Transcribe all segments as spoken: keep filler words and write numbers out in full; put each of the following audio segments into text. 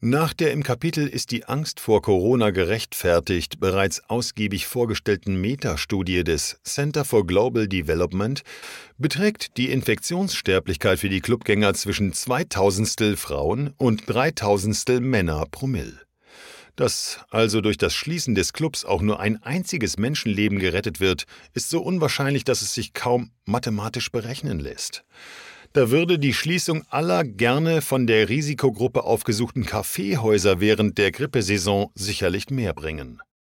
Nach der im Kapitel „Ist die Angst vor Corona gerechtfertigt?“ bereits ausgiebig vorgestellten Metastudie des Center for Global Development beträgt die Infektionssterblichkeit für die Clubgänger zwischen Zweitausendstel Frauen und Dreitausendstel Männer pro Mill. Dass also durch das Schließen des Clubs auch nur ein einziges Menschenleben gerettet wird, ist so unwahrscheinlich, dass es sich kaum mathematisch berechnen lässt. Da würde die Schließung aller gerne von der Risikogruppe aufgesuchten Kaffeehäuser während der Grippesaison sicherlich mehr bringen.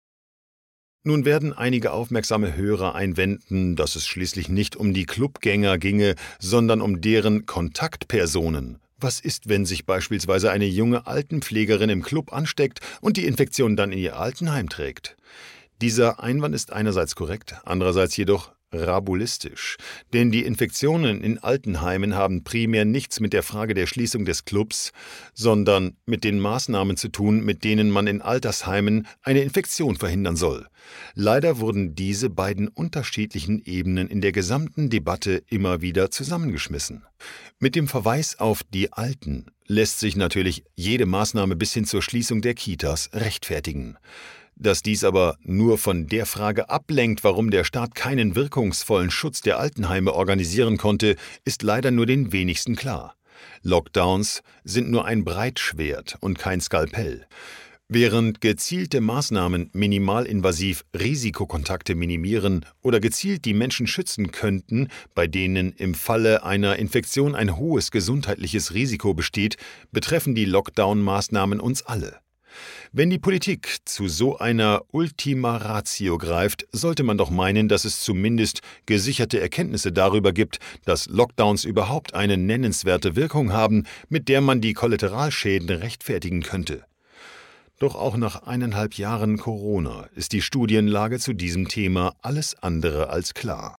Nun werden einige aufmerksame Hörer einwenden, dass es schließlich nicht um die Clubgänger ginge, sondern um deren Kontaktpersonen. Was ist, wenn sich beispielsweise eine junge Altenpflegerin im Club ansteckt und die Infektion dann in ihr Altenheim trägt? Dieser Einwand ist einerseits korrekt, andererseits jedoch rabulistisch, denn die Infektionen in Altenheimen haben primär nichts mit der Frage der Schließung des Clubs, sondern mit den Maßnahmen zu tun, mit denen man in Altersheimen eine Infektion verhindern soll. Leider wurden diese beiden unterschiedlichen Ebenen in der gesamten Debatte immer wieder zusammengeschmissen. Mit dem Verweis auf die Alten lässt sich natürlich jede Maßnahme bis hin zur Schließung der Kitas rechtfertigen. Dass dies aber nur von der Frage ablenkt, warum der Staat keinen wirkungsvollen Schutz der Altenheime organisieren konnte, ist leider nur den wenigsten klar. Lockdowns sind nur ein Breitschwert und kein Skalpell. Während gezielte Maßnahmen minimalinvasiv Risikokontakte minimieren oder gezielt die Menschen schützen könnten, bei denen im Falle einer Infektion ein hohes gesundheitliches Risiko besteht, betreffen die Lockdown-Maßnahmen uns alle. Wenn die Politik zu so einer Ultima Ratio greift, sollte man doch meinen, dass es zumindest gesicherte Erkenntnisse darüber gibt, dass Lockdowns überhaupt eine nennenswerte Wirkung haben, mit der man die Kollateralschäden rechtfertigen könnte. Doch auch nach eineinhalb Jahren Corona ist die Studienlage zu diesem Thema alles andere als klar.